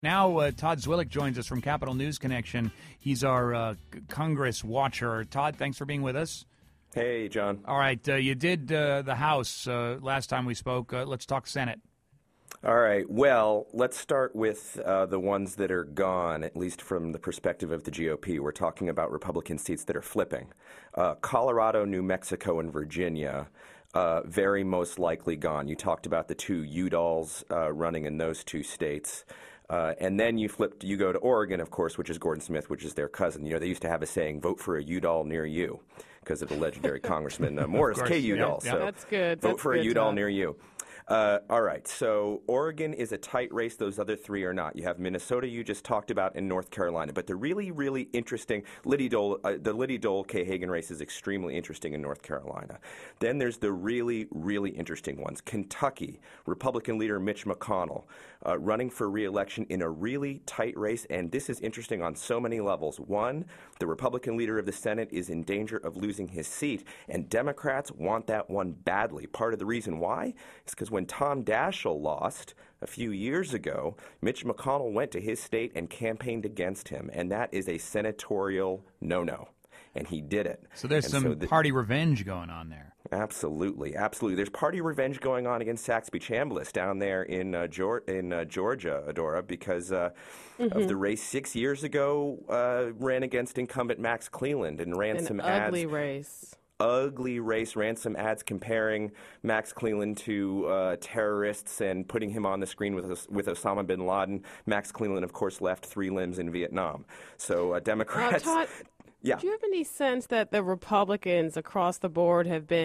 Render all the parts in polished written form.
Now, Todd Zwillich joins us from Capitol News Connection. He's our Congress watcher. Todd, thanks for being with us. Hey, John. All right, you did the House last time we spoke. Let's talk Senate. All right. Well, let's start with the ones that are gone, at least from the perspective of the GOP. We're talking about Republican seats that are flipping. Colorado, New Mexico, and Virginia, very most likely gone. You talked about the two Udalls running in those two states. And then you go to Oregon, of course, which is Gordon Smith, which is their cousin. You know, they used to have a saying, vote for a Udall near you, because of the legendary Congressman Morris K. Udall. Yeah. So that's good. Vote That's for good, a Udall Todd. near you. All right, so Oregon is a tight race. Those other three are not. You have Minnesota you just talked about and North Carolina. But the really, really interesting, the Liddy Dole Kay Hagan race is extremely interesting in North Carolina. Then there's the really, really interesting ones. Kentucky, Republican leader Mitch McConnell running for re-election in a really tight race. And this is interesting on so many levels. One, the Republican leader of the Senate is in danger of losing his seat. And Democrats want that one badly. Part of the reason why is because when Tom Daschle lost a few years ago, Mitch McConnell went to his state and campaigned against him, and that is a senatorial no-no, and he did it. So there's some party revenge going on there. Absolutely, absolutely. There's party revenge going on against Saxby Chambliss down there in Georgia, Adora, because of the race 6 years ago, ran against incumbent Max Cleland and ran some ads. Ugly race, ran some ads comparing Max Cleland to terrorists and putting him on the screen with Osama bin Laden. Max Cleland, of course, left 3 limbs in Vietnam. So Democrats... Todd, yeah. do you have any sense that the Republicans across the board have been...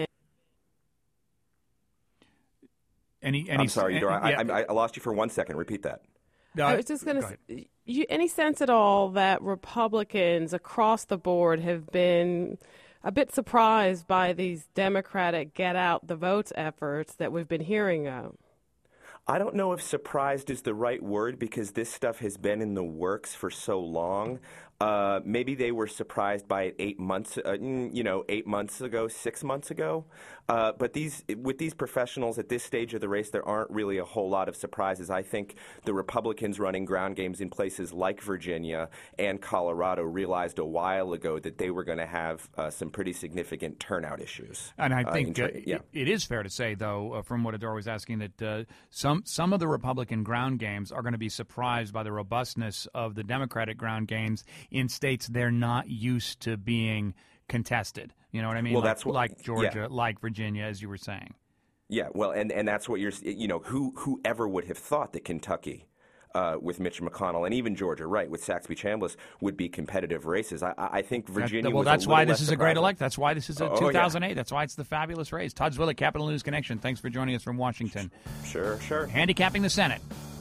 I'm sorry, Eudora, I lost you for 1 second. Repeat that. I was just going to say, any sense at all that Republicans across the board have been a bit surprised by these Democratic get-out-the-votes efforts that we've been hearing of? I don't know if surprised is the right word because this stuff has been in the works for so long. Maybe they were surprised by it 8 months, 8 months ago, 6 months ago. But with these professionals at this stage of the race, there aren't really a whole lot of surprises. I think the Republicans running ground games in places like Virginia and Colorado realized a while ago that they were going to have some pretty significant turnout issues. And I think it is fair to say, though, from what Adora was asking, that some of the Republican ground games are going to be surprised by the robustness of the Democratic ground games in states they're not used to being contested. You know what I mean? Well, like Georgia, like Virginia, as you were saying. Yeah, well, and that's what whoever would have thought that Kentucky with Mitch McConnell and even Georgia, right, with Saxby Chambliss would be competitive races. I think Virginia was that's a why little this less is a great surprising. elect. That's why this is a 2008. That's why it's the fabulous race. Todd Zwillich, Capitol News Connection. Thanks for joining us from Washington. Sure. Handicapping the Senate.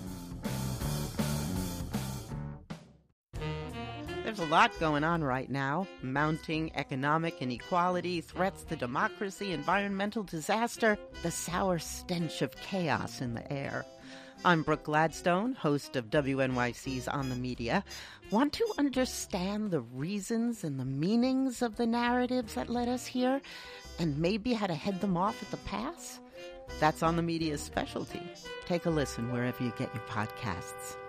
There's a lot going on right now. Mounting economic inequality, threats to democracy, environmental disaster, the sour stench of chaos in the air. I'm Brooke Gladstone, host of WNYC's On the Media. Want to understand the reasons and the meanings of the narratives that led us here, and maybe how to head them off at the pass? That's On the Media's specialty. Take a listen wherever you get your podcasts.